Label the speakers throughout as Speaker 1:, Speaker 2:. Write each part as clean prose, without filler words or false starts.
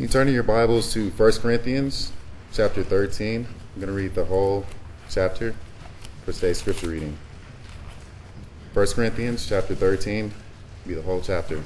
Speaker 1: You turn in your Bibles to 1 Corinthians chapter 13. I'm going to read the whole chapter for today's scripture reading. 1 Corinthians chapter 13 will be the whole chapter.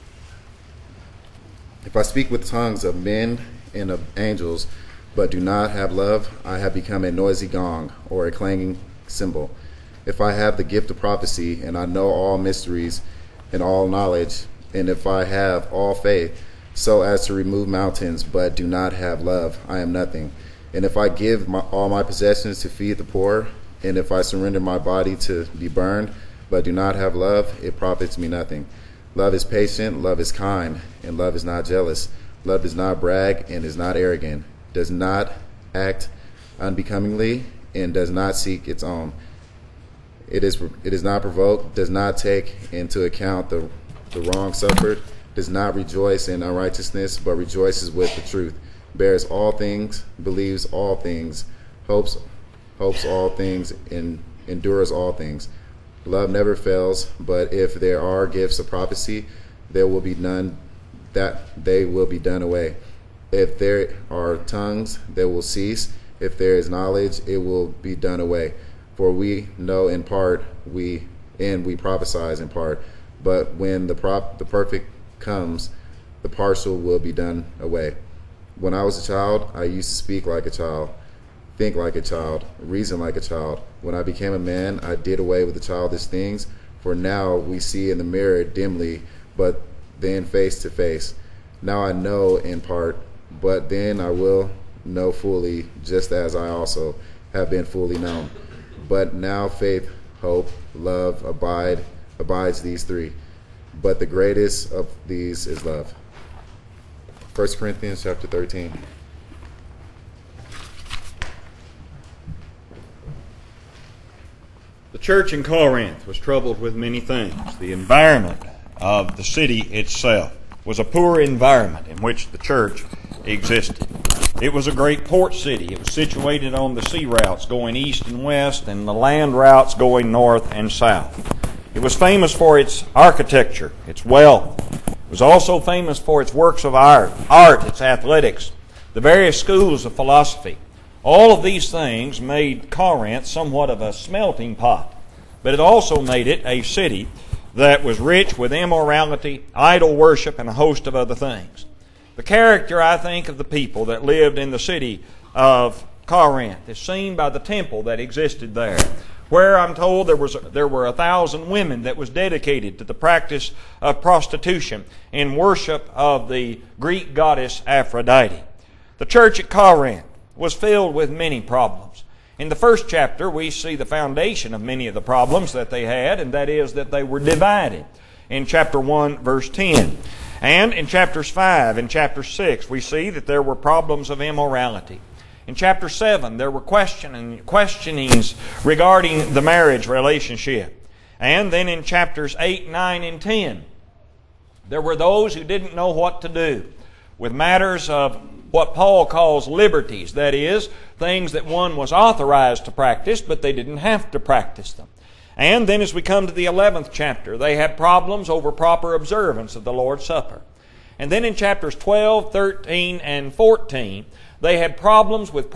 Speaker 1: If I speak with tongues of men and of angels, but do not have love, I have become a noisy gong or a clanging cymbal. If I have the gift of prophecy, and I know all mysteries and all knowledge, and if I have all faith, so as to remove mountains, but do not have love, I am nothing. And if I give all my possessions to feed the poor, and if I surrender my body to be burned, but do not have love, it profits me nothing. Love is patient, love is kind, and love is not jealous. Love does not brag and is not arrogant, does not act unbecomingly, and does not seek its own. It is not provoked, does not take into account the wrong suffered, does not rejoice in unrighteousness, but rejoices with the truth, bears all things, believes all things, hopes all things, and endures all things. Love never fails, but if there are gifts of prophecy, there will be none, that they will be done away. If there are tongues, they will cease. If there is knowledge, it will be done away. For we know in part, we prophesy in part. But when the perfect comes, the partial will be done away. When I was a child, I used to speak like a child, think like a child, reason like a child. When I became a man, I did away with the childish things. For now we see in the mirror dimly, but then face to face. Now I know in part, but then I will know fully, just as I also have been fully known. But now faith, hope, love abides these three. But the greatest of these is love. 1 Corinthians chapter 13.
Speaker 2: The church in Corinth was troubled with many things. The environment of the city itself was a poor environment in which the church existed. It was a great port city. It was situated on the sea routes going east and west and the land routes going north and south. It was famous for its architecture, its wealth. It was also famous for its works of art, its athletics, the various schools of philosophy. All of these things made Corinth somewhat of a smelting pot, but it also made it a city that was rich with immorality, idol worship, and a host of other things. The character, I think, of the people that lived in the city of Corinth is seen by the temple that existed there, where I'm told there were 1,000 women that was dedicated to the practice of prostitution in worship of the Greek goddess Aphrodite. The church at Corinth was filled with many problems. In the first chapter, we see the foundation of many of the problems that they had, and that is that they were divided. In chapter 1, verse 10. And in chapters 5 and chapter 6, we see that there were problems of immorality. In chapter 7, there were questionings regarding the marriage relationship. And then in chapters 8, 9, and 10, there were those who didn't know what to do with matters of what Paul calls liberties, that is, things that one was authorized to practice, but they didn't have to practice them. And then as we come to the 11th chapter, they had problems over proper observance of the Lord's Supper. And then in chapters 12, 13, and 14, they had problems with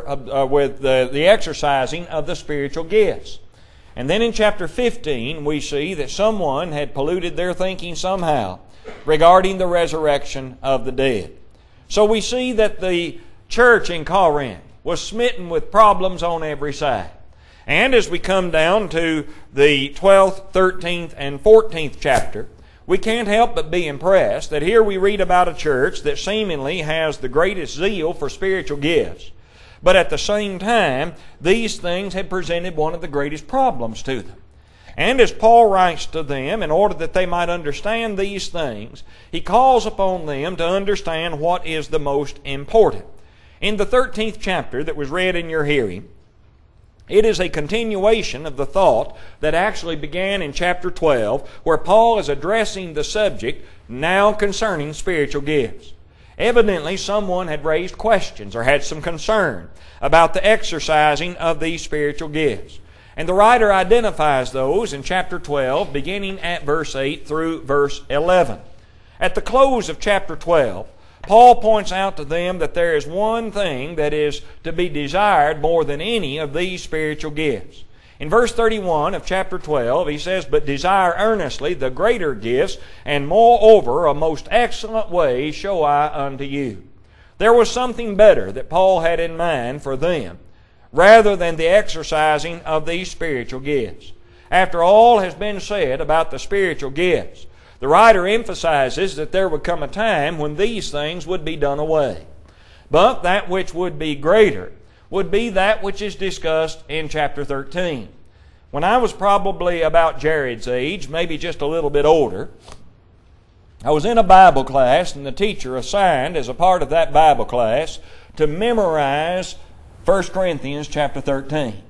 Speaker 2: the exercising of the spiritual gifts. And then in chapter 15, we see that someone had polluted their thinking somehow regarding the resurrection of the dead. So we see that the church in Corinth was smitten with problems on every side. And as we come down to the 12th, 13th, and 14th chapter, we can't help but be impressed that here we read about a church that seemingly has the greatest zeal for spiritual gifts. But at the same time, these things had presented one of the greatest problems to them. And as Paul writes to them, in order that they might understand these things, he calls upon them to understand what is the most important. In the 13th chapter that was read in your hearing, it is a continuation of the thought that actually began in chapter 12, where Paul is addressing the subject now concerning spiritual gifts. Evidently, someone had raised questions or had some concern about the exercising of these spiritual gifts. And the writer identifies those in chapter 12, beginning at verse 8 through verse 11. At the close of chapter 12, Paul points out to them that there is one thing that is to be desired more than any of these spiritual gifts. In verse 31 of chapter 12, he says, "But desire earnestly the greater gifts, and moreover a most excellent way show I unto you." There was something better that Paul had in mind for them, rather than the exercising of these spiritual gifts. After all has been said about the spiritual gifts, the writer emphasizes that there would come a time when these things would be done away. But that which would be greater would be that which is discussed in chapter 13. When I was probably about Jared's age, maybe just a little bit older, I was in a Bible class, and the teacher assigned as a part of that Bible class to memorize 1 Corinthians chapter 13.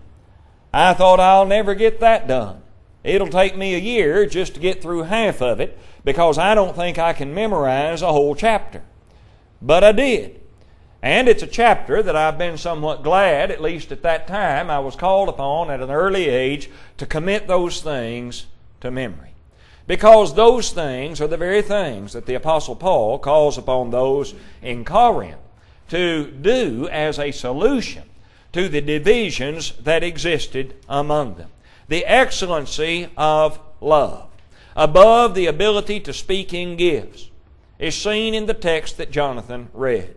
Speaker 2: I thought, I'll never get that done. It'll take me a year just to get through half of it, because I don't think I can memorize a whole chapter. But I did. And it's a chapter that I've been somewhat glad, at least at that time, I was called upon at an early age to commit those things to memory. Because those things are the very things that the Apostle Paul calls upon those in Corinth to do as a solution to the divisions that existed among them. The excellency of love, above the ability to speak in gifts, is seen in the text that Jonathan read.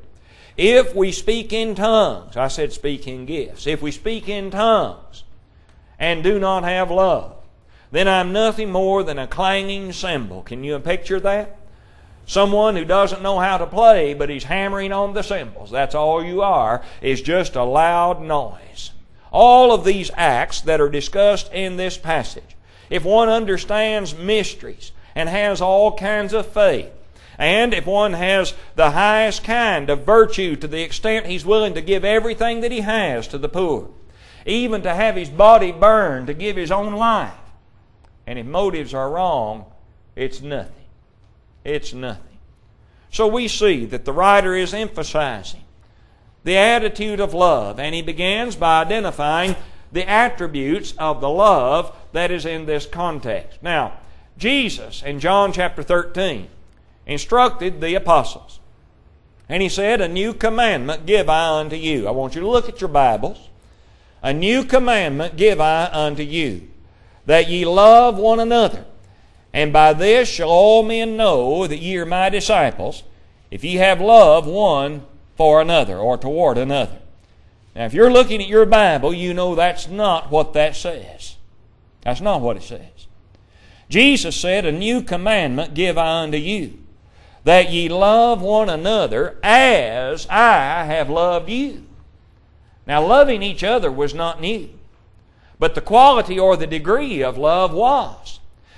Speaker 2: If we speak in tongues, I said speak in gifts, if we speak in tongues and do not have love, then I'm nothing more than a clanging cymbal. Can you picture that? Someone who doesn't know how to play, but he's hammering on the cymbals. That's all you are, is just a loud noise. All of these acts that are discussed in this passage, if one understands mysteries and has all kinds of faith, and if one has the highest kind of virtue to the extent he's willing to give everything that he has to the poor, even to have his body burned to give his own life, and if motives are wrong, it's nothing. It's nothing. So we see that the writer is emphasizing the attitude of love, and he begins by identifying the attributes of the love that is in this context. Now, Jesus in John chapter 13 instructed the apostles, and he said, "A new commandment give I unto you." I want you to look at your Bibles. "A new commandment give I unto you, that ye love one another. And by this shall all men know that ye are my disciples, if ye have love one for another," or toward another. Now, if you're looking at your Bible, you know that's not what that says. That's not what it says. Jesus said, "A new commandment give I unto you, that ye love one another as I have loved you." Now, loving each other was not new, but the quality or the degree of love was.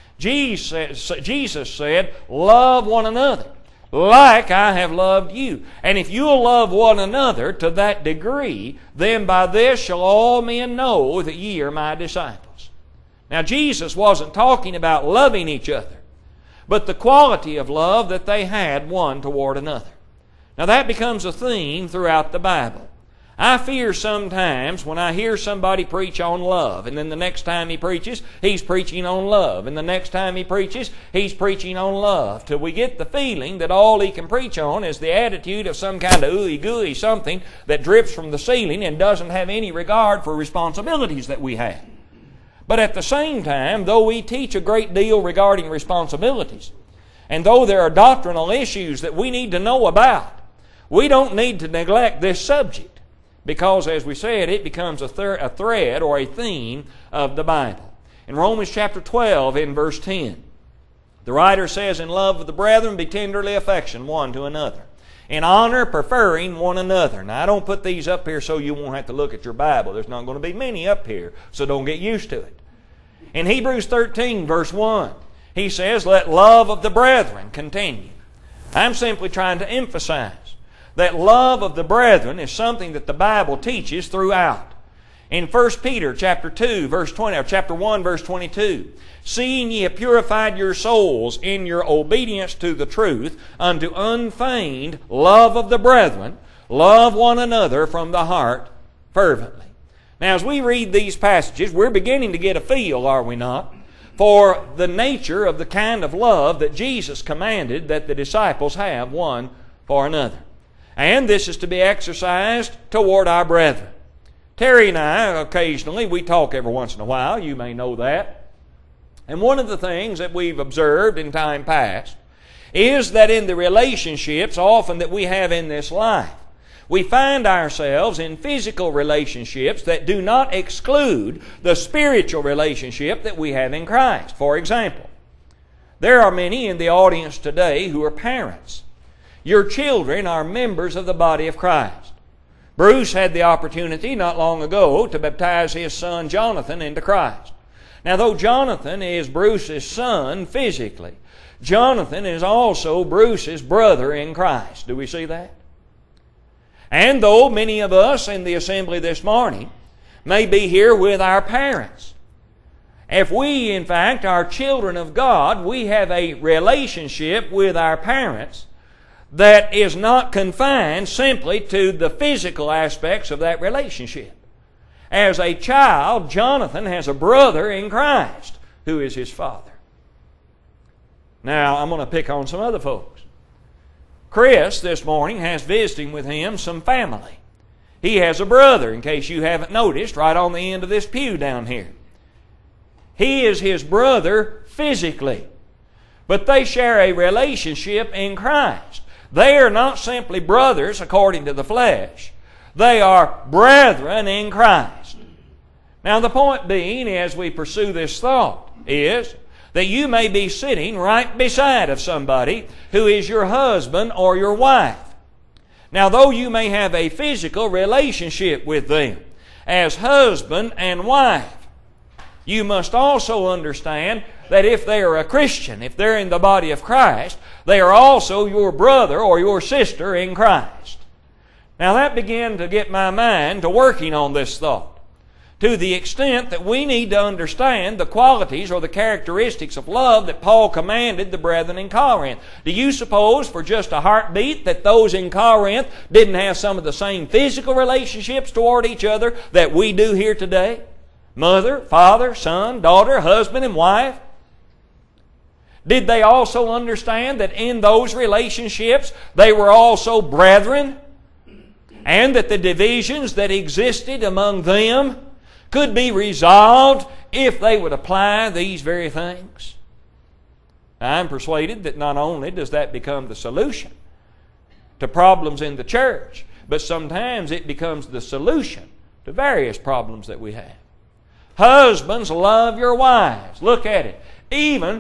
Speaker 2: Jesus said, "Love one another like I have loved you." And if you'll love one another to that degree, then by this shall all men know that ye are my disciples. Now, Jesus wasn't talking about loving each other, but the quality of love that they had one toward another. Now, that becomes a theme throughout the Bible. I fear sometimes when I hear somebody preach on love, and then the next time he preaches, he's preaching on love, and the next time he preaches, he's preaching on love, till we get the feeling that all he can preach on is the attitude of some kind of ooey-gooey something that drips from the ceiling and doesn't have any regard for responsibilities that we have. But at the same time, though we teach a great deal regarding responsibilities, and though there are doctrinal issues that we need to know about, we don't need to neglect this subject. Because, as we said, it becomes a thread or a theme of the Bible. In Romans chapter 12, in verse 10, the writer says, "In love of the brethren, be tenderly affectioned one to another. In honor, preferring one another." Now, I don't put these up here so you won't have to look at your Bible. There's not going to be many up here, so don't get used to it. In Hebrews 13, verse 1, he says, "Let love of the brethren continue." I'm simply trying to emphasize that love of the brethren is something that the Bible teaches throughout. In 1 Peter chapter 2, verse 20, or chapter 1, verse 22, "Seeing ye have purified your souls in your obedience to the truth, unto unfeigned love of the brethren, love one another from the heart fervently." Now, as we read these passages, we're beginning to get a feel, are we not, for the nature of the kind of love that Jesus commanded that the disciples have one for another. And this is to be exercised toward our brethren. Terry and I, occasionally, we talk every once in a while. You may know that. And one of the things that we've observed in time past is that in the relationships often that we have in this life, we find ourselves in physical relationships that do not exclude the spiritual relationship that we have in Christ. For example, there are many in the audience today who are parents. Your children are members of the body of Christ. Bruce had the opportunity not long ago to baptize his son Jonathan into Christ. Now, though Jonathan is Bruce's son physically, Jonathan is also Bruce's brother in Christ. Do we see that? And though many of us in the assembly this morning may be here with our parents, if we, in fact, are children of God, we have a relationship with our parents that is not confined simply to the physical aspects of that relationship. As a child, Jonathan has a brother in Christ who is his father. Now, I'm going to pick on some other folks. Chris, this morning, has visiting with him some family. He has a brother, in case you haven't noticed, right on the end of this pew down here. He is his brother physically, but they share a relationship in Christ. They are not simply brothers according to the flesh. They are brethren in Christ. Now, the point being, as we pursue this thought, is that you may be sitting right beside of somebody who is your husband or your wife. Now, though you may have a physical relationship with them as husband and wife, you must also understand that if they are a Christian, if they're in the body of Christ, they are also your brother or your sister in Christ. Now, that began to get my mind to working on this thought, to the extent that we need to understand the qualities or the characteristics of love that Paul commanded the brethren in Corinth. Do you suppose for just a heartbeat that those in Corinth didn't have some of the same physical relationships toward each other that we do here today? Mother, father, son, daughter, husband, and wife? Did they also understand that in those relationships they were also brethren? And that the divisions that existed among them could be resolved if they would apply these very things? I'm persuaded that not only does that become the solution to problems in the church, but sometimes it becomes the solution to various problems that we have. Husbands, love your wives. Look at it. Even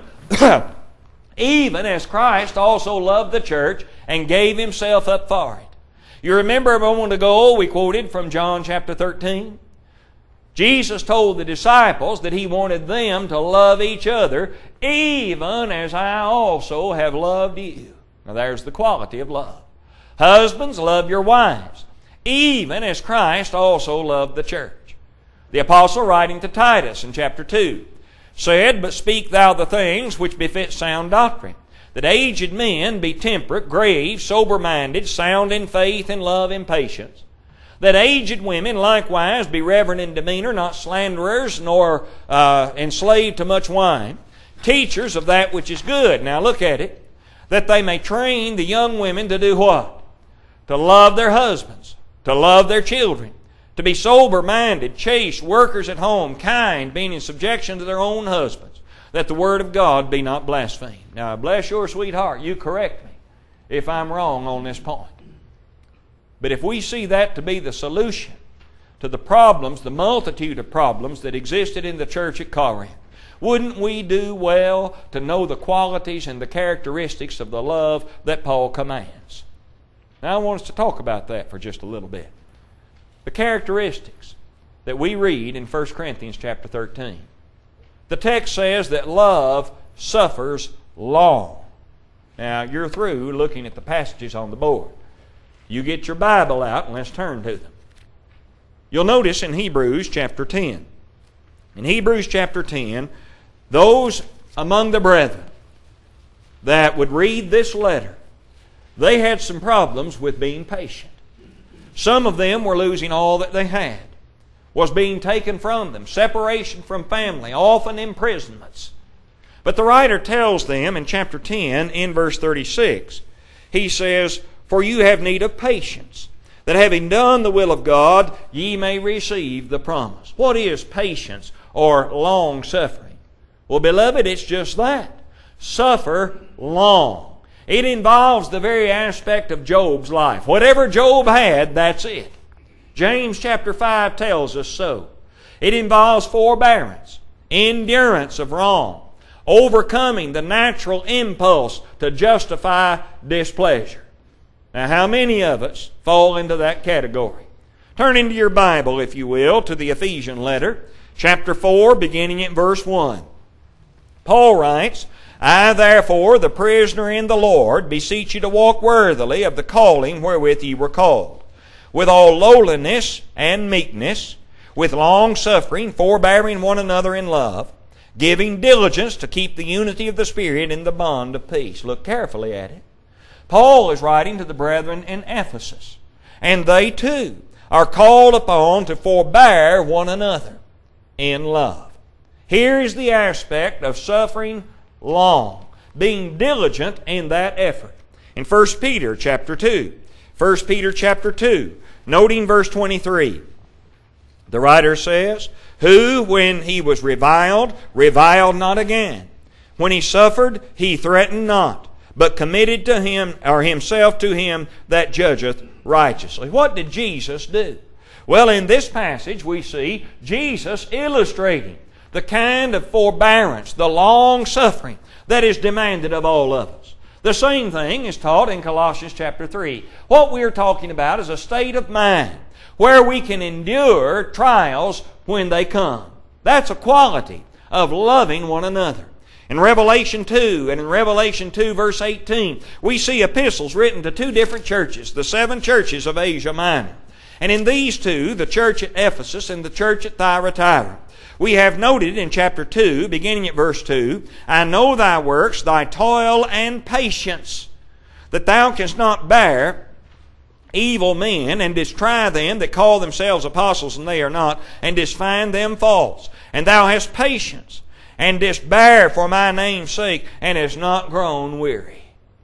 Speaker 2: as Christ also loved the church and gave Himself up for it. You remember a moment ago we quoted from John chapter 13? Jesus told the disciples that He wanted them to love each other even as I also have loved you. Now there's the quality of love. Husbands, love your wives, even as Christ also loved the church. The apostle, writing to Titus in chapter 2, said, "But speak thou the things which befit sound doctrine, that aged men be temperate, grave, sober-minded, sound in faith, in love, in patience. That aged women likewise be reverent in demeanor, not slanderers, nor enslaved to much wine, teachers of that which is good." Now look at it. That they may train the young women to do what? To love their husbands, to love their children, to be sober-minded, chaste, workers at home, kind, being in subjection to their own husbands, that the word of God be not blasphemed. Now, bless your sweetheart, you correct me if I'm wrong on this point. But if we see that to be the solution to the problems, the multitude of problems that existed in the church at Corinth, wouldn't we do well to know the qualities and the characteristics of the love that Paul commands? Now, I want us to talk about that for just a little bit. The characteristics that we read in 1 Corinthians chapter 13. The text says that love suffers long. Now, you're through looking at the passages on the board. You get your Bible out and let's turn to them. You'll notice in Hebrews chapter 10. In Hebrews chapter 10, those among the brethren that would read this letter, they had some problems with being patient. Some of them were losing all that they had, was being taken from them, separation from family, often imprisonments. But the writer tells them in chapter 10, in verse 36, he says, For you have need of patience, that having done the will of God, ye may receive the promise. What is patience or long suffering? Well, beloved, it's just that. Suffer long. It involves the very aspect of Job's life. Whatever Job had, that's it. James chapter 5 tells us so. It involves forbearance, endurance of wrong, overcoming the natural impulse to justify displeasure. Now, how many of us fall into that category? Turn into your Bible, if you will, to the Ephesian letter, chapter 4, beginning at verse 1. Paul writes, I therefore, the prisoner in the Lord, beseech you to walk worthily of the calling wherewith ye were called, with all lowliness and meekness, with long suffering, forbearing one another in love, giving diligence to keep the unity of the Spirit in the bond of peace. Look carefully at it. Paul is writing to the brethren in Ephesus, and they too are called upon to forbear one another in love. Here is the aspect of suffering long, being diligent in that effort. In 1 Peter chapter 2, 1 Peter chapter 2, noting verse 23, the writer says, who, when he was reviled, reviled not again. When he suffered, he threatened not, but committed to him, or himself to him that judgeth righteously. What did Jesus do? Well, in this passage we see Jesus illustrating the kind of forbearance, the long suffering that is demanded of all of us. The same thing is taught in Colossians chapter 3. What we are talking about is a state of mind where we can endure trials when they come. That's a quality of loving one another. In Revelation 2, and in Revelation 2 verse 18, we see epistles written to two different churches, the seven churches of Asia Minor. And in these two, the church at Ephesus and the church at Thyatira, we have noted in chapter 2, beginning at verse 2, I know thy works, thy toil and patience, that thou canst not bear evil men, and didst try them that call themselves apostles, and they are not, and didst find them false. And thou hast patience, and didst bear for my name's sake, and hast not grown weary.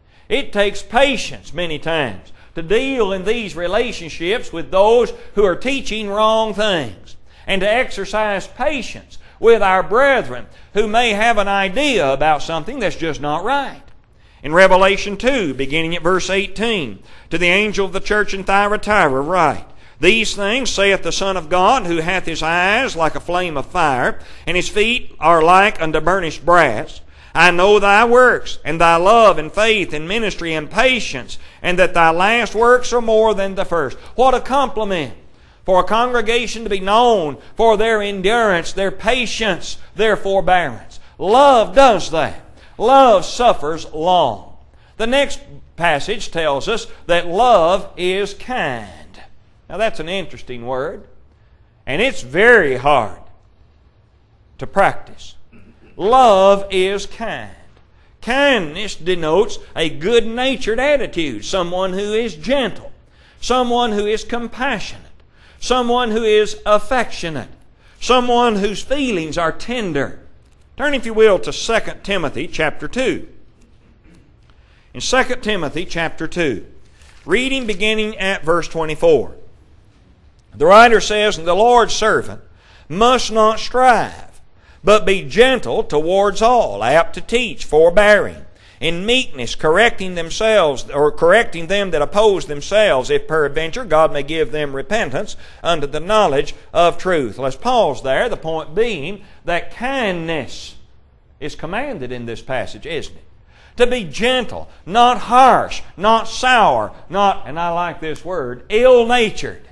Speaker 2: It takes patience many times to deal in these relationships with those who are teaching wrong things, and to exercise patience with our brethren who may have an idea about something that's just not right. In Revelation 2, beginning at verse 18, to the angel of the church in Thyatira write, these things saith the Son of God, who hath his eyes like a flame of fire, and his feet are like unto burnished brass. I know thy works, and thy love, and faith, and ministry, and patience, and that thy last works are more than the first. What a compliment for a congregation to be known for their endurance, their patience, their forbearance. Love does that. Love suffers long. The next passage tells us that love is kind. Now that's an interesting word, and it's very hard to practice. Love is kind. Kindness denotes a good-natured attitude, someone who is gentle, someone who is compassionate, someone who is affectionate, someone whose feelings are tender. Turn, if you will, to 2 Timothy chapter 2. In 2 Timothy chapter 2, reading beginning at verse 24, the writer says, and the Lord's servant must not strive, but be gentle towards all, apt to teach, forbearing, in meekness correcting themselves, or correcting them that oppose themselves, if peradventure God may give them repentance unto the knowledge of truth. Let's pause there, the point being that kindness is commanded in this passage, isn't it? To be gentle, not harsh, not sour, not, and I like this word, ill-natured.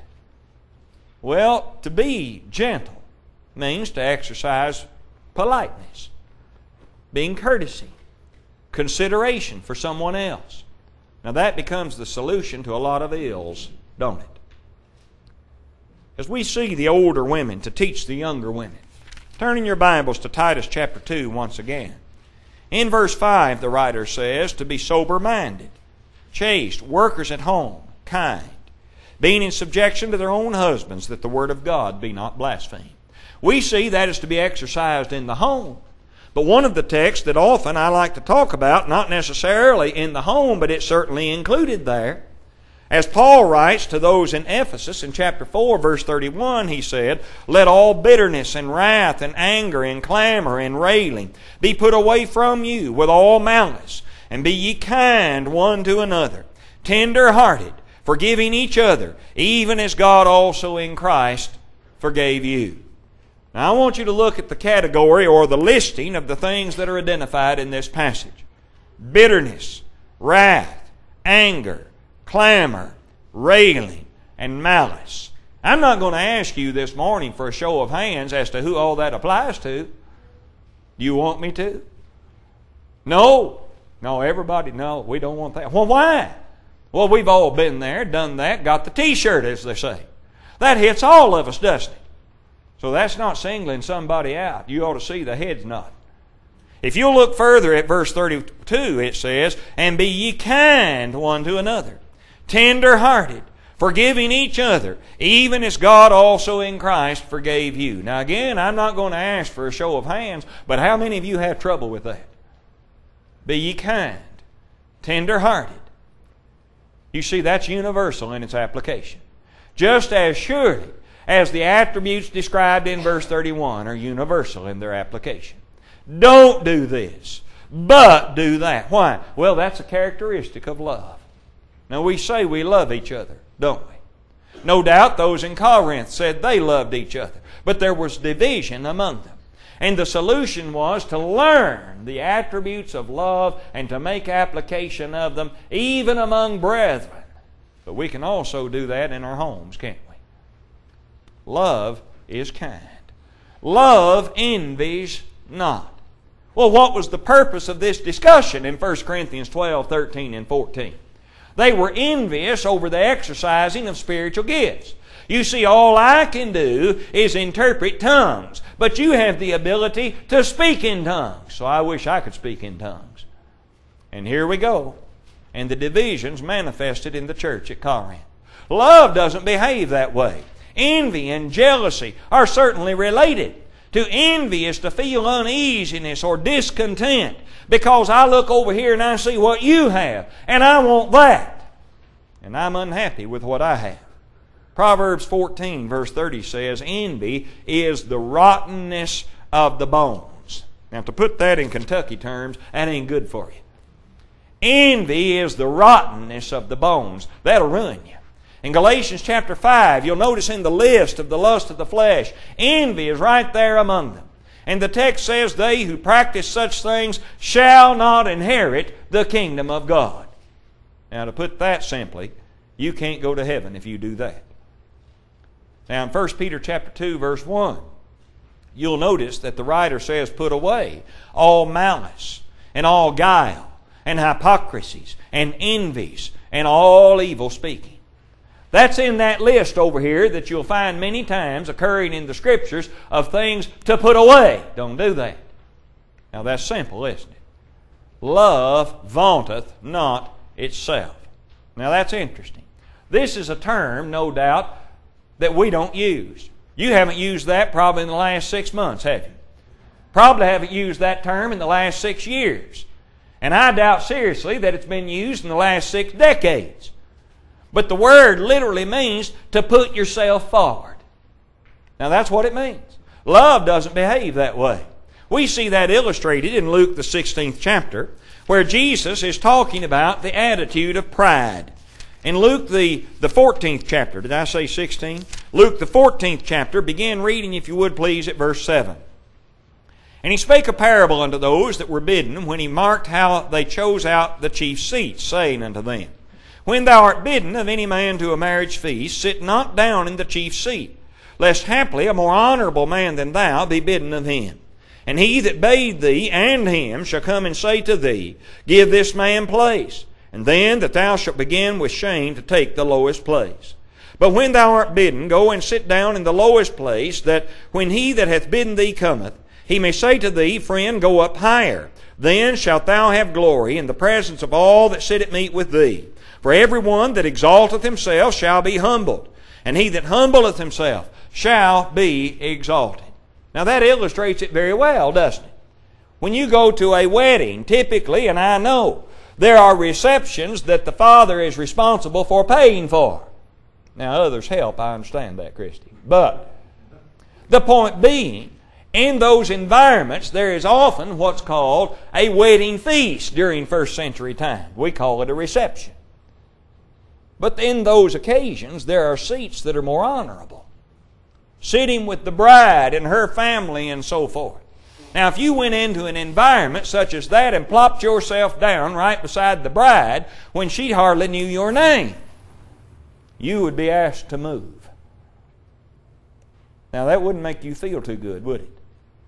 Speaker 2: Well, to be gentle means to exercise politeness, being courtesy, consideration for someone else. Now that becomes the solution to a lot of ills, don't it? As we see the older women to teach the younger women, turn in your Bibles to Titus chapter 2 once again. In verse 5, the writer says, to be sober-minded, chaste, workers at home, kind, being in subjection to their own husbands, that the word of God be not blasphemed. We see that is to be exercised in the home. But one of the texts that often I like to talk about, not necessarily in the home, but it's certainly included there, As Paul writes to those in Ephesus in chapter 4, verse 31, he said, "Let all bitterness and wrath and anger and clamor and railing be put away from you with all malice, and be ye kind one to another, tender-hearted, forgiving each other, even as God also in Christ forgave you." Now I want you to look at the category or the listing of the things that are identified in this passage. Bitterness, wrath, anger, clamor, railing, and malice. I'm not going to ask you this morning for a show of hands as to who all that applies to. Do you want me to? No. No, everybody, no, we don't want that. Well, why? Well, we've all been there, done that, got the T-shirt, as they say. That hits all of us, doesn't it? So that's not singling somebody out. You ought to see the head's not. If you'll look further at verse 32, it says, "And be ye kind one to another, tender-hearted, forgiving each other, even as God also in Christ forgave you." Now again, I'm not going to ask for a show of hands, but how many of you have trouble with that? Be ye kind, tender-hearted. You see, that's universal in its application. Just as surely as the attributes described in verse 31 are universal in their application. Don't do this, but do that. Why? Well, that's a characteristic of love. Now, we say we love each other, don't we? No doubt those in Corinth said they loved each other, but there was division among them. And the solution was to learn the attributes of love and to make application of them even among brethren. But we can also do that in our homes, can't we? Love is kind. Love envies not. Well, what was the purpose of this discussion in 1 Corinthians 12, 13, and 14? They were envious over the exercising of spiritual gifts. You see, all I can do is interpret tongues, but you have the ability to speak in tongues. So I wish I could speak in tongues. And here we go. And the divisions manifested in the church at Corinth. Love doesn't behave that way. Envy and jealousy are certainly related. To envy is to feel uneasiness or discontent because I look over here and I see what you have and I want that. And I'm unhappy with what I have. Proverbs 14 verse 30 says, "Envy is the rottenness of the bones." Now to put that in Kentucky terms, that ain't good for you. Envy is the rottenness of the bones. That'll ruin you. In Galatians chapter 5, you'll notice in the list of the lust of the flesh, envy is right there among them. And the text says, "They who practice such things shall not inherit the kingdom of God." Now to put that simply, you can't go to heaven if you do that. Now in 1 Peter chapter 2, verse 1, you'll notice that the writer says, "Put away all malice and all guile and hypocrisies and envies and all evil speaking." That's in that list over here that you'll find many times occurring in the Scriptures of things to put away. Don't do that. Now that's simple, isn't it? Love vaunteth not itself. Now that's interesting. This is a term, no doubt, that we don't use. You haven't used that probably in the last 6 months, have you? Probably haven't used that term in the last 6 years. And I doubt seriously that it's been used in the last 6 decades. But the word literally means to put yourself forward. Now that's what it means. Love doesn't behave that way. We see that illustrated in Luke the 16th chapter, where Jesus is talking about the attitude of pride. In Luke the 14th chapter, did I say 16? Luke the 14th chapter, begin reading if you would please at verse 7. "And he spake a parable unto those that were bidden, when he marked how they chose out the chief seats, saying unto them, When thou art bidden of any man to a marriage feast, sit not down in the chief seat, lest haply a more honorable man than thou be bidden of him. And he that bade thee and him shall come and say to thee, Give this man place, and then that thou shalt begin with shame to take the lowest place. But when thou art bidden, go and sit down in the lowest place, that when he that hath bidden thee cometh, he may say to thee, Friend, go up higher. Then shalt thou have glory in the presence of all that sit at meat with thee. For every one that exalteth himself shall be humbled, and he that humbleth himself shall be exalted." Now that illustrates it very well, doesn't it? When you go to a wedding, typically, and I know There are receptions that the father is responsible for paying for. Now, others help, I understand that, Christy. But the point being, in those environments, there is often what's called a wedding feast during first century time. We call it a reception. But in those occasions, there are seats that are more honorable. Sitting with the bride and her family and so forth. Now, if you went into an environment such as that and plopped yourself down right beside the bride when she hardly knew your name, you would be asked to move. Now, that wouldn't make you feel too good, would it?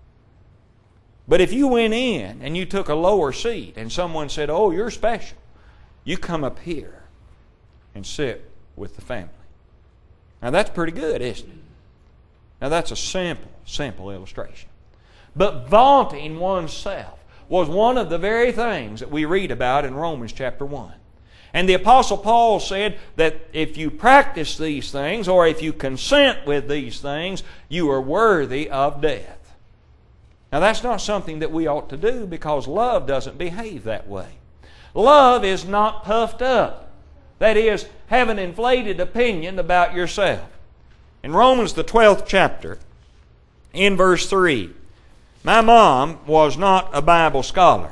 Speaker 2: But if you went in and you took a lower seat and someone said, "Oh, you're special," you come up here and sit with the family. Now, that's pretty good, isn't it? Now, that's a simple illustration. But vaunting oneself was one of the very things that we read about in Romans chapter 1. And the Apostle Paul said that if you practice these things, or if you consent with these things, you are worthy of death. Now, that's not something that we ought to do, because love doesn't behave that way. Love is not puffed up. That is, have an inflated opinion about yourself. In Romans the 12th chapter, in verse 3, my mom was not a Bible scholar.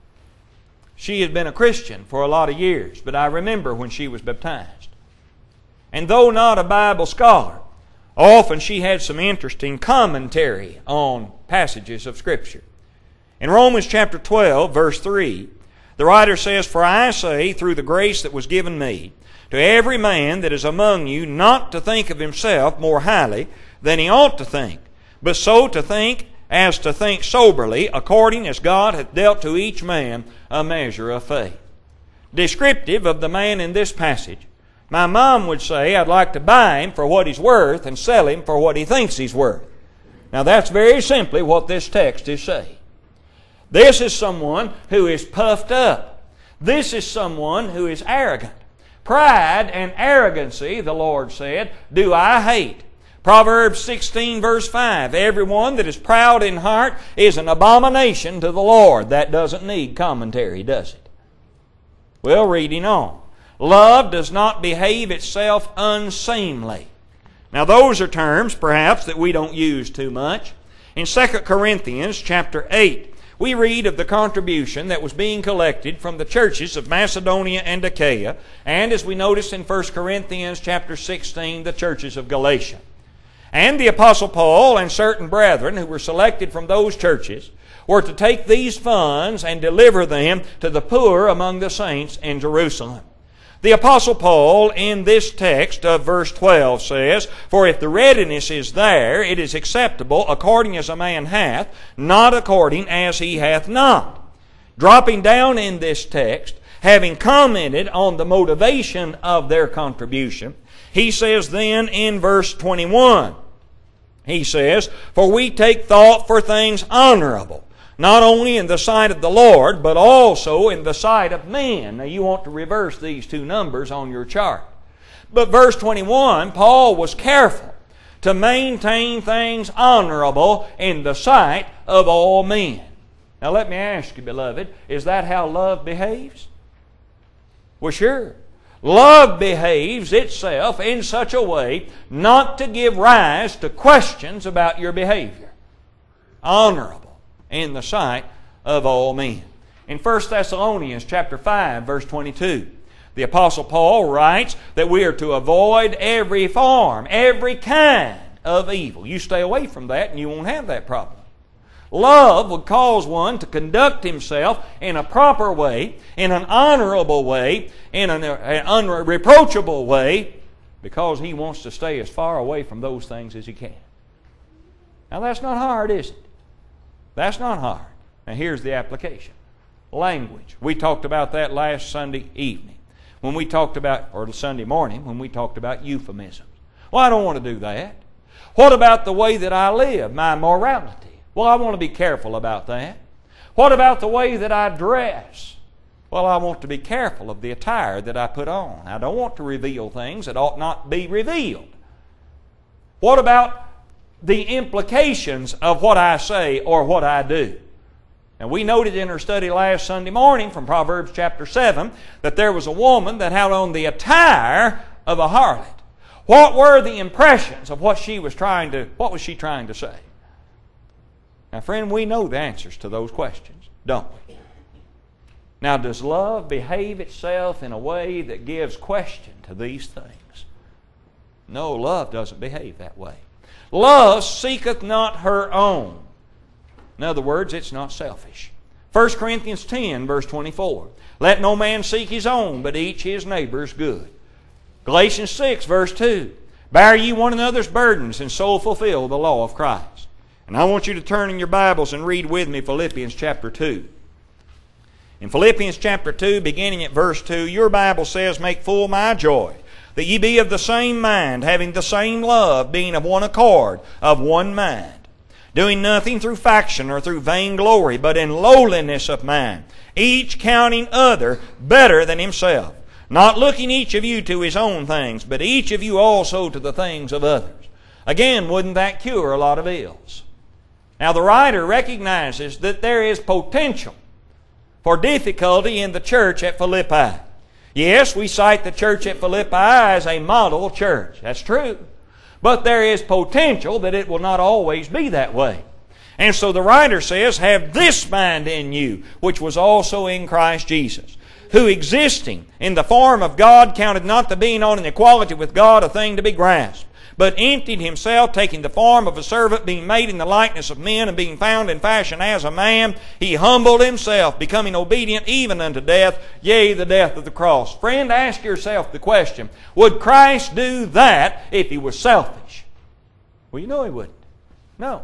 Speaker 2: She had been a Christian for a lot of years, but I remember when she was baptized. And though not a Bible scholar, often she had some interesting commentary on passages of Scripture. In Romans chapter 12, verse 3, the writer says, "For I say, through the grace that was given me, to every man that is among you not to think of himself more highly than he ought to think, but so to think as to think soberly, according as God hath dealt to each man a measure of faith." Descriptive of the man in this passage, my mom would say, "I'd like to buy him for what he's worth and sell him for what he thinks he's worth." Now, that's very simply what this text is saying. This is someone who is puffed up. This is someone who is arrogant. Pride and arrogancy, the Lord said, do I hate. Proverbs 16 verse 5, "Everyone that is proud in heart is an abomination to the Lord." That doesn't need commentary, does it? Well, reading on. "Love does not behave itself unseemly." Now, those are terms, perhaps, that we don't use too much. In 2 Corinthians chapter 8, we read of the contribution that was being collected from the churches of Macedonia and Achaia, and as we notice in 1 Corinthians chapter 16, the churches of Galatia. And the Apostle Paul and certain brethren who were selected from those churches were to take these funds and deliver them to the poor among the saints in Jerusalem. The Apostle Paul in this text of verse 12 says, "For if the readiness is there, it is acceptable according as a man hath, not according as he hath not." Dropping down in this text, having commented on the motivation of their contribution, he says then in verse 21, he says, "For we take thought for things honorable, not only in the sight of the Lord, but also in the sight of men." Now, you want to reverse these two numbers on your chart. But verse 21, Paul was careful to maintain things honorable in the sight of all men. Now, let me ask you, beloved, is that how love behaves? Well, sure. Love behaves itself in such a way not to give rise to questions about your behavior. Honorable in the sight of all men. In 1 Thessalonians chapter 5, verse 22, the Apostle Paul writes that we are to avoid every form, every kind of evil. You stay away from that and you won't have that problem. Love would cause one to conduct himself in a proper way, in an honorable way, in an unreproachable way, because he wants to stay as far away from those things as he can. Now, that's not hard, is it? That's not hard. Now, here's the application. Language. We talked about that last Sunday evening, when we talked about, or Sunday morning, when we talked about euphemisms. Well, I don't want to do that. What about the way that I live, my morality? Well, I want to be careful about that. What about the way that I dress? Well, I want to be careful of the attire that I put on. I don't want to reveal things that ought not be revealed. What about the implications of what I say or what I do? Now, we noted in our study last Sunday morning from Proverbs chapter 7 that there was a woman that had on the attire of a harlot. What were the impressions of what was she trying to say? Now, friend, we know the answers to those questions, don't we? Now, does love behave itself in a way that gives question to these things? No, love doesn't behave that way. Love seeketh not her own. In other words, it's not selfish. 1 Corinthians 10, verse 24. Let no man seek his own, but each his neighbor's good. Galatians 6, verse 2. Bear ye one another's burdens, and so fulfill the law of Christ. And I want you to turn in your Bibles and read with me Philippians chapter 2. In Philippians chapter 2, beginning at verse 2, your Bible says, Make full my joy, that ye be of the same mind, having the same love, being of one accord, of one mind. Doing nothing through faction or through vainglory, but in lowliness of mind, each counting other better than himself, not looking each of you to his own things, but each of you also to the things of others. Again, wouldn't that cure a lot of ills? Now, the writer recognizes that there is potential for difficulty in the church at Philippi. Yes, we cite the church at Philippi as a model church. That's true. But there is potential that it will not always be that way. And so the writer says, Have this mind in you, which was also in Christ Jesus, who existing in the form of God counted not the being on an equality with God a thing to be grasped, but emptied himself, taking the form of a servant, being made in the likeness of men, and being found in fashion as a man, he humbled himself, becoming obedient even unto death, yea, the death of the cross. Friend, ask yourself the question, would Christ do that if he was selfish? Well, you know he wouldn't. No.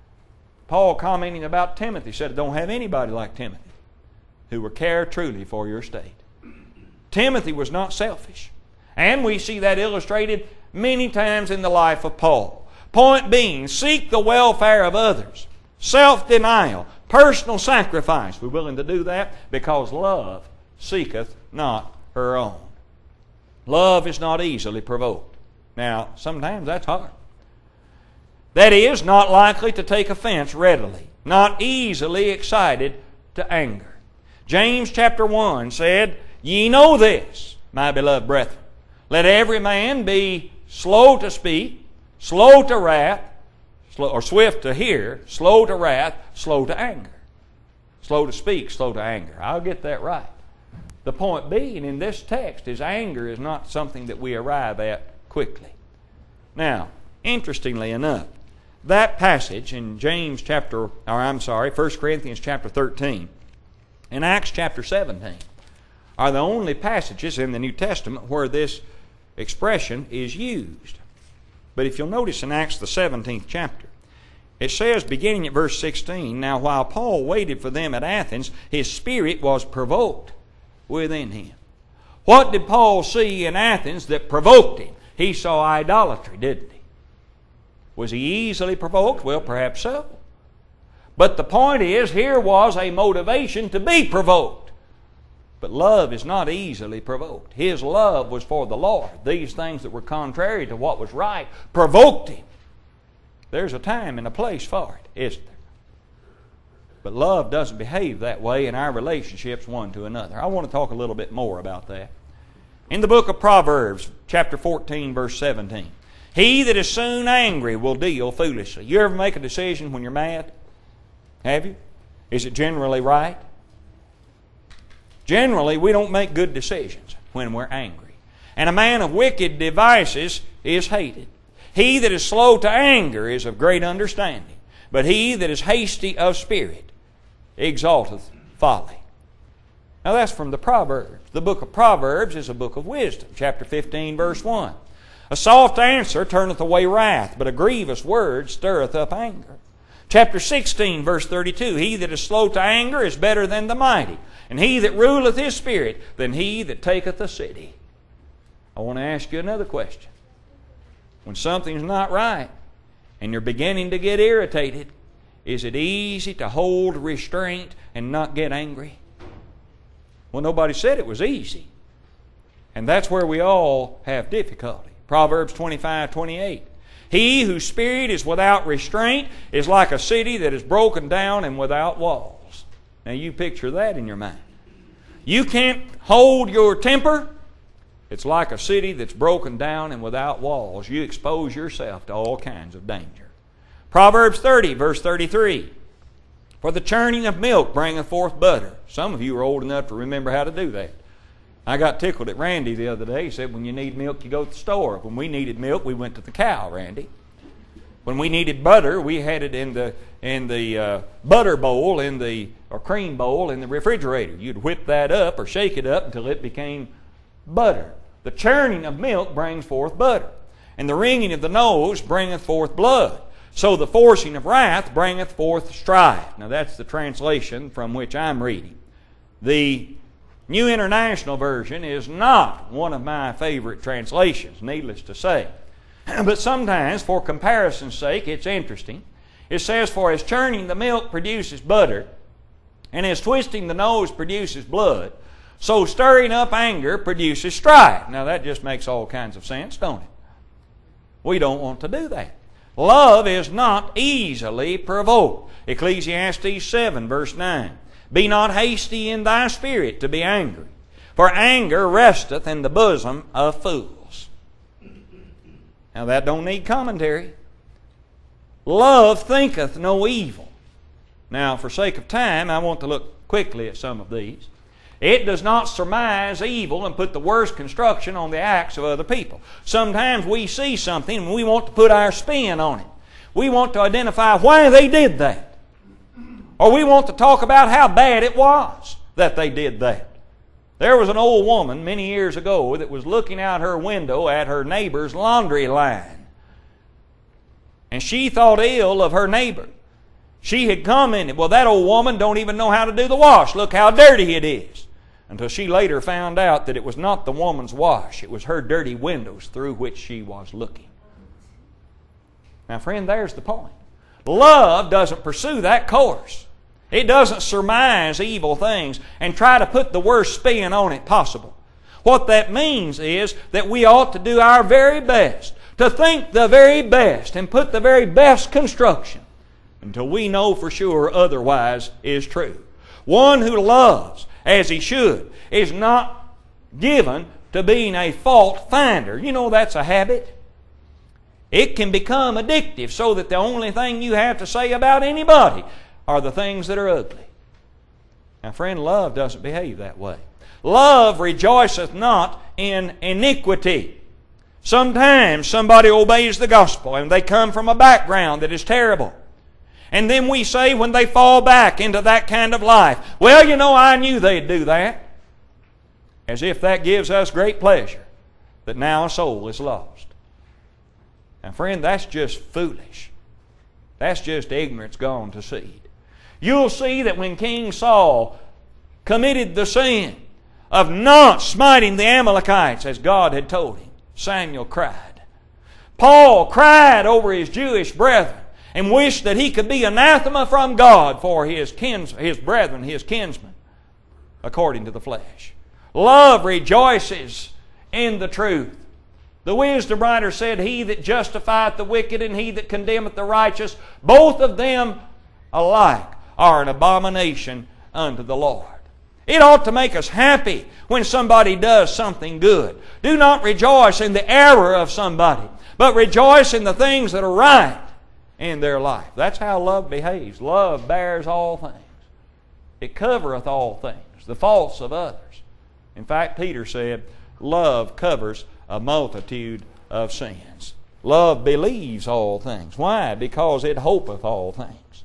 Speaker 2: Paul, commenting about Timothy, said, Don't have anybody like Timothy who will care truly for your state. Timothy was not selfish. And we see that illustrated many times in the life of Paul. Point being, seek the welfare of others. Self-denial, personal sacrifice. We're willing to do that because love seeketh not her own. Love is not easily provoked. Now, sometimes that's hard. That is, not likely to take offense readily. Not easily excited to anger. James chapter 1 said, Ye know this, my beloved brethren. Let every man be slow to speak, slow to wrath, or swift to hear, slow to wrath, slow to anger. Slow to speak, slow to anger. I'll get that right. The point being in this text is anger is not something that we arrive at quickly. Now, interestingly enough, that passage in 1 Corinthians chapter 13 and Acts chapter 17 are the only passages in the New Testament where this expression is used. But if you'll notice in Acts the 17th chapter, it says, beginning at verse 16, Now while Paul waited for them at Athens, his spirit was provoked within him. What did Paul see in Athens that provoked him? He saw idolatry, didn't he? Was he easily provoked? Well, perhaps so. But the point is, here was a motivation to be provoked. But love is not easily provoked. His love was for the Lord. These things that were contrary to what was right provoked him. There's a time and a place for it, isn't there? But love doesn't behave that way in our relationships one to another. I want to talk a little bit more about that. In the book of Proverbs, chapter 14, verse 17, He that is soon angry will deal foolishly. You ever make a decision when you're mad? Have you? Is it generally right? Generally, we don't make good decisions when we're angry. And a man of wicked devices is hated. He that is slow to anger is of great understanding, but he that is hasty of spirit exalteth folly. Now that's from the Proverbs. The book of Proverbs is a book of wisdom. Chapter 15, verse 1. A soft answer turneth away wrath, but a grievous word stirreth up anger. Chapter 16, verse 32. He that is slow to anger is better than the mighty, and he that ruleth his spirit than he that taketh a city. I want to ask you another question. When something's not right and you're beginning to get irritated, is it easy to hold restraint and not get angry? Well, nobody said it was easy. And that's where we all have difficulty. Proverbs 25:28. He whose spirit is without restraint is like a city that is broken down and without walls.
Speaker 3: Now you picture that in your mind. You can't hold your temper. It's like a city that's broken down and without walls. You expose yourself to all kinds of danger. Proverbs 30, verse 33. For the churning of milk bringeth forth butter. Some of you are old enough to remember how to do that. I got tickled at Randy the other day. He said, when you need milk, you go to the store. When we needed milk, we went to the cow, Randy. When we needed butter, we had it in the butter bowl, or cream bowl in the refrigerator. You'd whip that up or shake it up until it became butter. The churning of milk brings forth butter, and the wringing of the nose bringeth forth blood. So the forcing of wrath bringeth forth strife. Now that's the translation from which I'm reading. The New International Version is not one of my favorite translations, needless to say. But sometimes, for comparison's sake, it's interesting. It says, for as churning the milk produces butter, and as twisting the nose produces blood, so stirring up anger produces strife. Now that just makes all kinds of sense, don't it? We don't want to do that. Love is not easily provoked. Ecclesiastes 7, verse 9. Be not hasty in thy spirit to be angry, for anger resteth in the bosom of fools. Now that don't need commentary. Love thinketh no evil. Now, for sake of time, I want to look quickly at some of these. It does not surmise evil and put the worst construction on the acts of other people. Sometimes we see something and we want to put our spin on it. We want to identify why they did that. Or we want to talk about how bad it was that they did that. There was an old woman many years ago that was looking out her window at her neighbor's laundry line. And she thought ill of her neighbor. She had commented, well, that old woman don't even know how to do the wash. Look how dirty it is. Until she later found out that it was not the woman's wash. It was her dirty windows through which she was looking. Now, friend, there's the point. Love doesn't pursue that course. It doesn't surmise evil things and try to put the worst spin on it possible. What that means is that we ought to do our very best, to think the very best and put the very best construction until we know for sure otherwise is true. One who loves as he should is not given to being a fault finder. You know that's a habit. It can become addictive so that the only thing you have to say about anybody are the things that are ugly. Now, friend, love doesn't behave that way. Love rejoiceth not in iniquity. Sometimes somebody obeys the gospel and they come from a background that is terrible. And then we say when they fall back into that kind of life, well, you know, I knew they'd do that. As if that gives us great pleasure that now a soul is lost. Now, friend, that's just foolish. That's just ignorance gone to seed. You'll see that when King Saul committed the sin of not smiting the Amalekites as God had told him, Samuel cried. Paul cried over his Jewish brethren and wished that he could be anathema from God for his brethren, his kinsmen, according to the flesh. Love rejoices in the truth. The wisdom writer said, he that justifieth the wicked and he that condemneth the righteous, both of them alike are an abomination unto the Lord. It ought to make us happy when somebody does something good. Do not rejoice in the error of somebody, but rejoice in the things that are right in their life. That's how love behaves. Love bears all things. It covereth all things, the faults of others. In fact, Peter said, love covers a multitude of sins. Love believes all things. Why? Because it hopeth all things.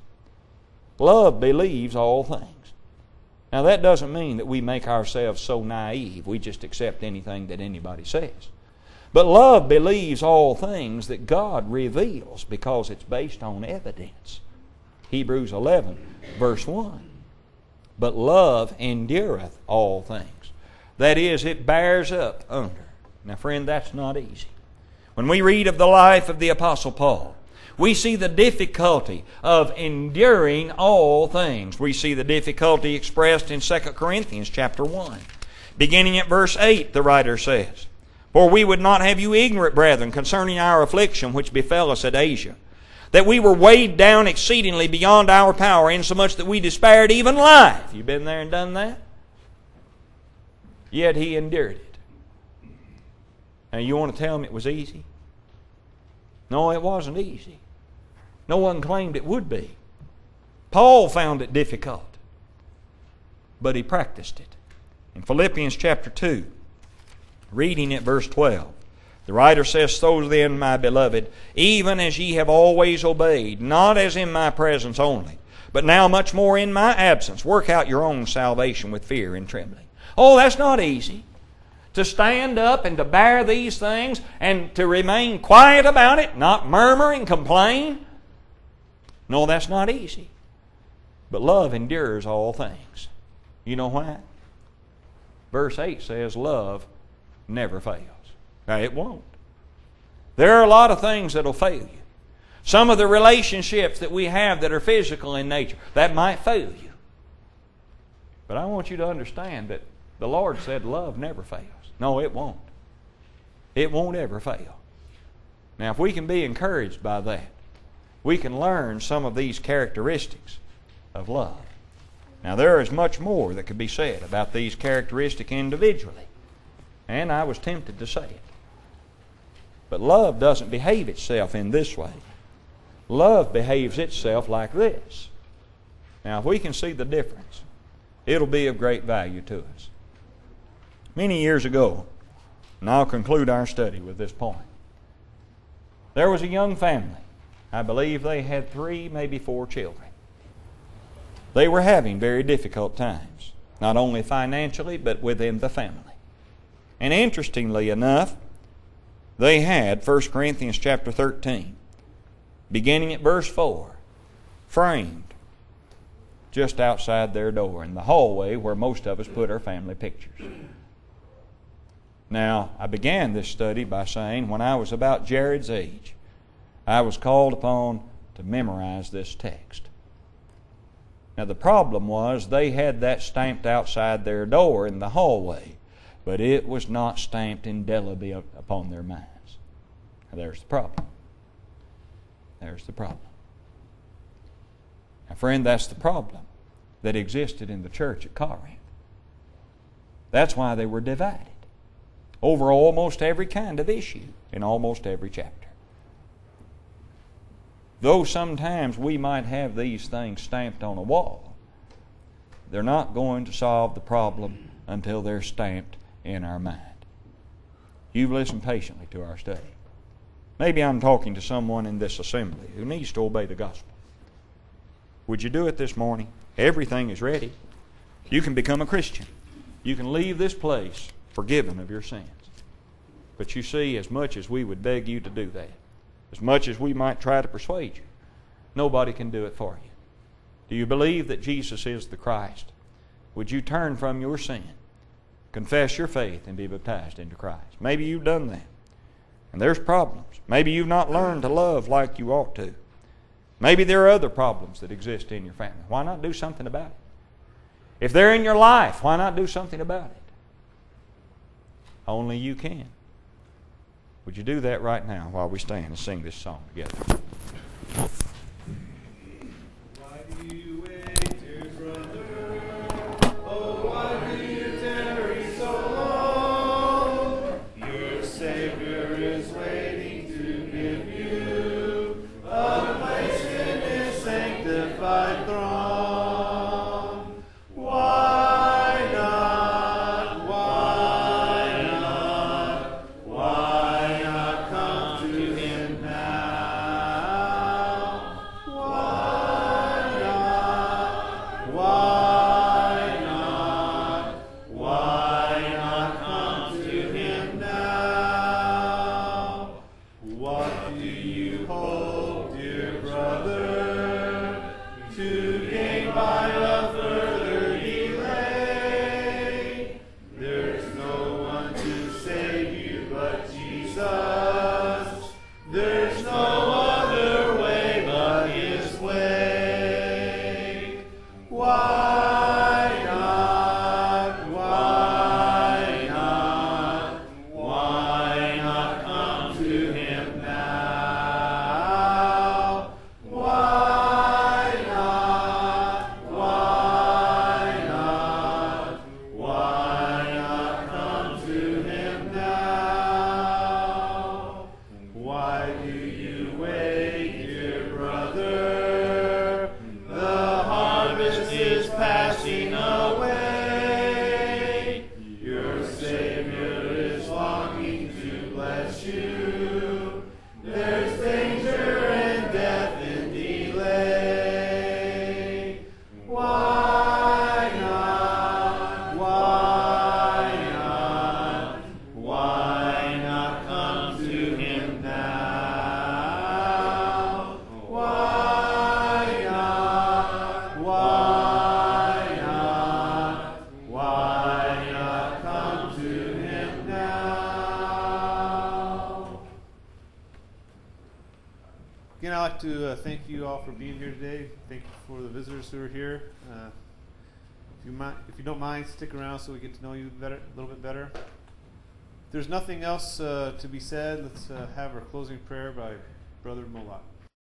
Speaker 3: Love believes all things. Now that doesn't mean that we make ourselves so naive we just accept anything that anybody says. But love believes all things that God reveals because it's based on evidence. Hebrews 11, verse 1. But love endureth all things. That is, it bears up under. Now, friend, that's not easy. When we read of the life of the Apostle Paul, we see the difficulty of enduring all things. We see the difficulty expressed in 2 Corinthians chapter 1. Beginning at verse 8, the writer says, For we would not have you ignorant, brethren, concerning our affliction which befell us at Asia, that we were weighed down exceedingly beyond our power, insomuch that we despaired even life. You been there and done that? Yet He endured it. Now you want to tell me it was easy? No, it wasn't easy. No one claimed it would be. Paul found it difficult, but he practiced it. In Philippians chapter 2, reading at verse 12, the writer says, "So then, my beloved, even as ye have always obeyed, not as in my presence only, but now much more in my absence, work out your own salvation with fear and trembling." Oh, that's not easy. To stand up and to bear these things and to remain quiet about it, not murmur and complain. No, that's not easy. But love endures all things. You know why? Verse 8 says love never fails. Now, it won't. There are a lot of things that will fail you. Some of the relationships that we have that are physical in nature, that might fail you. But I want you to understand that the Lord said love never fails. No, it won't. It won't ever fail. Now, if we can be encouraged by that, we can learn some of these characteristics of love. Now, there is much more that could be said about these characteristics individually, and I was tempted to say it. But love doesn't behave itself in this way. Love behaves itself like this. Now, if we can see the difference, it'll be of great value to us. Many years ago, and I'll conclude our study with this point, there was a young family. I believe they had 3, maybe 4 children. They were having very difficult times, not only financially, but within the family. And interestingly enough, they had 1 Corinthians chapter 13, beginning at verse 4, framed just outside their door in the hallway where most of us put our family pictures. Now, I began this study by saying when I was about Jared's age, I was called upon to memorize this text. Now, the problem was they had that stamped outside their door in the hallway, but it was not stamped indelibly upon their minds. Now, there's the problem. There's the problem. Now, friend, that's the problem that existed in the church at Corinth. That's why they were divided over almost every kind of issue in almost every chapter. Though sometimes we might have these things stamped on a wall, they're not going to solve the problem until they're stamped in our mind. You've listened patiently to our study. Maybe I'm talking to someone in this assembly who needs to obey the gospel. Would you do it this morning? Everything is ready. You can become a Christian. You can leave this place forgiven of your sins. But you see, as much as we would beg you to do that, as much as we might try to persuade you, nobody can do it for you. Do you believe that Jesus is the Christ? Would you turn from your sin, confess your faith, and be baptized into Christ? Maybe you've done that, and there's problems. Maybe you've not learned to love like you ought to. Maybe there are other problems that exist in your family. Why not do something about it? If they're in your life, why not do something about it? Only you can. Would you do that right now while we stand and sing this song together?
Speaker 4: Why do you wait, dear brother? Oh, why do you tarry so long? Your Savior is waiting to give you a place in His sanctified throne. Why not? Why not? Why not come to Him now? Why not? Why not? Why not come to Him now? What do you hope, dear brother, to gain by a further delay? There's no one to save you but Jesus. There's no other way but His way. Why not? Why not? Why not come to Him now? Again, I'd like to thank you all for being here today. Thank you for the visitors who are here. If you don't mind, stick around so we get to know you better, a little bit better. If there's nothing else to be said, let's have our closing prayer by Brother Moloch.